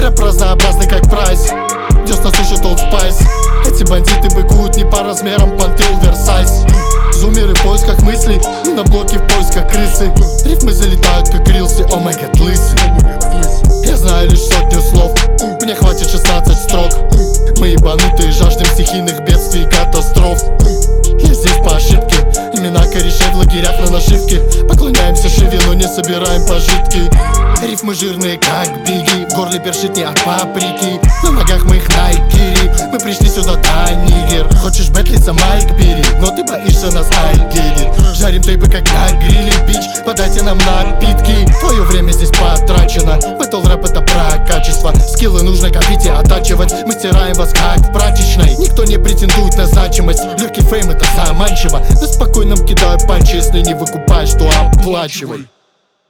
Рэп разнообразный как прайс, десна слушает Old Spice. Эти бандиты быкуют не по размерам понты оверсайз. Зумеры в поисках мыслей, мы на блоке в поисках крысы. Рифмы залетают как рилсы, о май гад, лысый. Я знаю лишь сотню слов, мне хватит 16 строк. Мы ебанутые, жаждем стихийных бедствий и катастроф. Я здесь по ошибке, имена корешей в лагерях на нашивке. Поклоняемся Шиве, но не собираем пожитки. Рифмы жирные как биги, в горле першит не от паприки. На ногах моих найкири, мы пришли сюда, да, нигер. Хочешь бэтлиться, майк бери, но ты боишься нас, альгедит. Жарим тейпы как на гриле, бич, подайте нам напитки. Твое время здесь потрачено, бэтл рэп это про качество. Скиллы нужно копить и оттачивать, мы стираем вас как в прачечной. Никто не претендует на значимость, легкий фейм это заманчиво. На спокойном кидают панчи, если не выкупаешь, то оплачивай.